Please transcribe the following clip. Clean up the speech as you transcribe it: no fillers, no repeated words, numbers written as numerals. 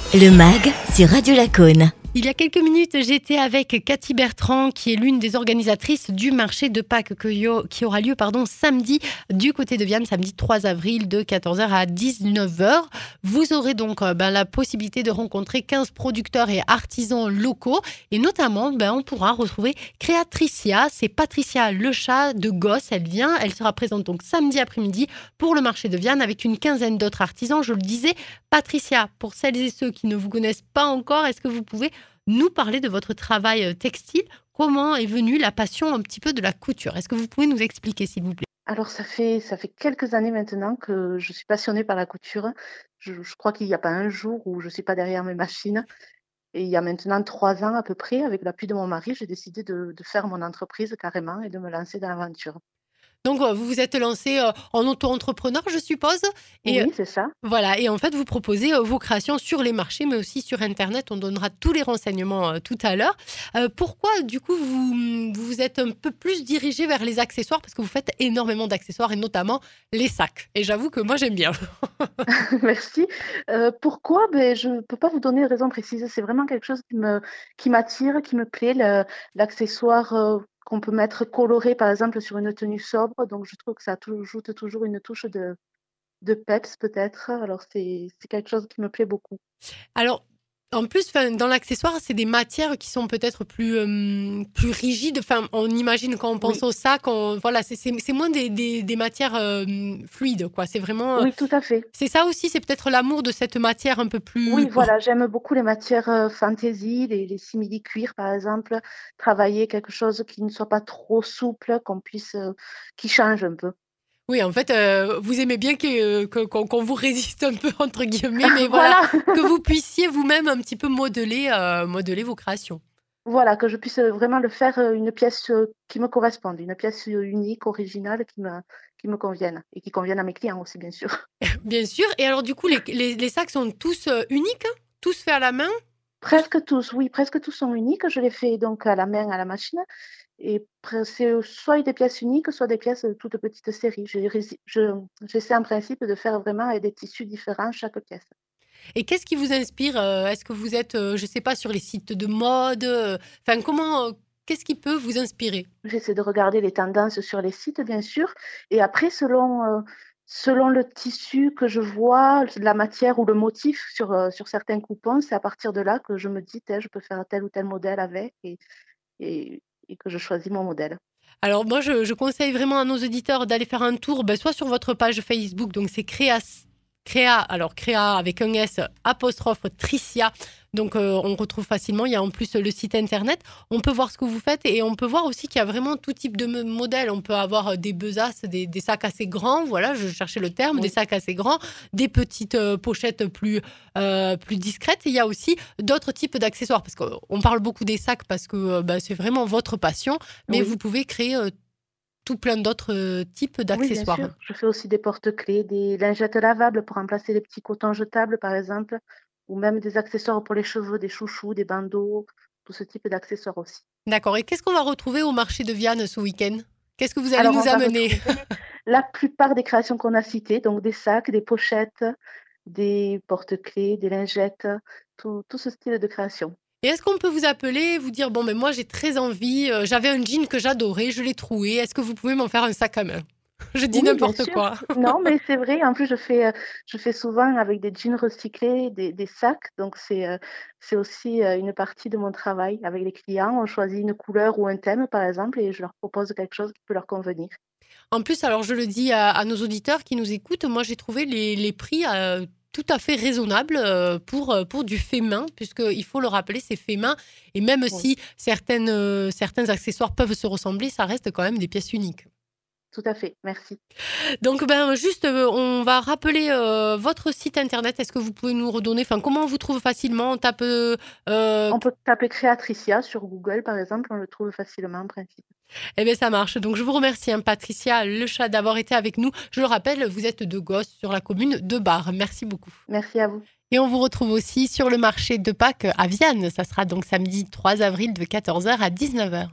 Le MAG sur Radio Lacaune. Il y a quelques minutes, j'étais avec Cathy Bertrand, qui est l'une des organisatrices du marché de Pâques qui aura lieu samedi du côté de Vianne, samedi 3 avril de 14h à 19h. Vous aurez donc la possibilité de rencontrer 15 producteurs et artisans locaux et notamment on pourra retrouver Créatricia, c'est Patricia Lechat de Gosse, elle sera présente donc samedi après-midi pour le marché de Vianne avec une quinzaine d'autres artisans. Je le disais, Patricia, pour celles et ceux qui ne vous connaissent pas encore, est-ce que vous pouvez nous parler de votre travail textile? Comment est venue la passion un petit peu de la couture? Est-ce que vous pouvez nous expliquer, s'il vous plaît? Alors ça fait quelques années maintenant que je suis passionnée par la couture. Je crois qu'il n'y a pas un jour où je ne suis pas derrière mes machines. Et il y a maintenant 3 ans à peu près, avec l'appui de mon mari, j'ai décidé de faire mon entreprise carrément et de me lancer dans l'aventure. Donc, vous vous êtes lancé en auto-entrepreneur, je suppose. Et Oui, c'est ça. voilà. Et en fait, vous proposez vos créations sur les marchés, mais aussi sur Internet. On donnera tous les renseignements tout à l'heure. Pourquoi, du coup, vous vous êtes un peu plus dirigé vers les accessoires? Parce que vous faites énormément d'accessoires et notamment les sacs. Et j'avoue que moi, j'aime bien. Merci. Pourquoi? Je ne peux pas vous donner de raison précise. C'est vraiment quelque chose qui m'attire, qui me plaît, l'accessoire qu'on peut mettre coloré, par exemple, sur une tenue sobre. Donc, je trouve que ça ajoute toujours une touche de peps, peut-être. Alors, c'est quelque chose qui me plaît beaucoup. Alors, en plus, dans l'accessoire, c'est des matières qui sont peut-être plus rigides. Enfin, on imagine quand on pense Oui, au sac, voilà, c'est moins des matières fluides, quoi. C'est vraiment, oui, tout à fait. c'est ça aussi, c'est peut-être l'amour de cette matière un peu plus. Oui, voilà, j'aime beaucoup les matières, fantaisie, les simili-cuirs, par exemple. Travailler quelque chose qui ne soit pas trop souple, qui change un peu. Oui, en fait, vous aimez bien qu'on vous résiste un peu entre guillemets, mais voilà, Voilà, que vous puissiez vous-même un petit peu modeler vos créations. voilà, que je puisse, vraiment le faire, une pièce, qui me corresponde, une pièce, unique, originale, qui me convienne et qui convienne à mes clients aussi, bien sûr. Bien sûr. Et alors, du coup, les sacs sont tous uniques, hein? Tous faits à la main, tous. Presque tous, oui, presque tous sont uniques. Je les fais donc à la main, à la machine et c'est, soit des pièces uniques, soit des pièces de toutes petites séries. J'essaie en principe de faire vraiment avec des tissus différents chaque pièce. Et qu'est-ce qui vous inspire? Est-ce que vous êtes, je sais pas, sur les sites de mode? Enfin, qu'est-ce qui peut vous inspirer? J'essaie de regarder les tendances sur les sites, bien sûr, et après selon le tissu que je vois, la matière ou le motif sur certains coupons, c'est à partir de là que je me dis: «Tiens, je peux faire tel ou tel modèle avec» et que je choisis mon modèle. Alors moi, je conseille vraiment à nos auditeurs d'aller faire un tour, soit sur votre page Facebook, donc c'est Créa avec un S, apostrophe Tricia. Donc on retrouve facilement, il y a en plus le site internet. On peut voir ce que vous faites et on peut voir aussi qu'il y a vraiment tout type de modèles. On peut avoir des besaces, des sacs assez grands, voilà, je cherchais le terme, des Oui, sacs assez grands, des petites pochettes plus discrètes. Et il y a aussi d'autres types d'accessoires, parce qu'on parle beaucoup des sacs parce que c'est vraiment votre passion, mais vous oui, pouvez créer tout plein d'autres types oui, bien d'accessoires. sûr. Je fais aussi des porte-clés, des lingettes lavables pour remplacer les petits cotons jetables, par exemple, ou même des accessoires pour les cheveux, des chouchous, des bandeaux, tout ce type d'accessoires aussi. D'accord. Et qu'est-ce qu'on va retrouver au marché de Vianne ce week-end? Qu'est-ce que vous allez Alors, on nous va amener? retrouver la plupart des créations qu'on a citées, donc des sacs, des pochettes, des porte-clés, des lingettes, tout ce style de création. Et est-ce qu'on peut vous appeler, vous dire, bon, moi j'ai très envie, j'avais un jean que j'adorais, je l'ai troué, est-ce que vous pouvez m'en faire un sac à main? Je dis Oui, bien n'importe sûr. quoi. Non, mais c'est vrai. En plus, je fais souvent avec des jeans recyclés, des sacs. Donc, c'est aussi une partie de mon travail avec les clients. On choisit une couleur ou un thème, par exemple, et je leur propose quelque chose qui peut leur convenir. En plus, alors je le dis à nos auditeurs qui nous écoutent, moi j'ai trouvé les prix tout à fait raisonnables pour du fait main, puisqu'il faut le rappeler, c'est fait main. Et même Oui, si certains accessoires peuvent se ressembler, ça reste quand même des pièces uniques. tout à fait. Merci. Donc, juste, on va rappeler votre site internet. Est-ce que vous pouvez nous redonner, enfin, comment on vous trouve facilement? On tape. On peut taper Créatricia sur Google, par exemple. On le trouve facilement, en principe. Eh bien, ça marche. Donc, je vous remercie, hein, Patricia Lechat, d'avoir été avec nous. Je le rappelle, vous êtes de Gosse sur la commune de Bar. Merci beaucoup. Merci à vous. Et on vous retrouve aussi sur le marché de Pâques à Vianne. Ça sera donc samedi 3 avril de 14h à 19h.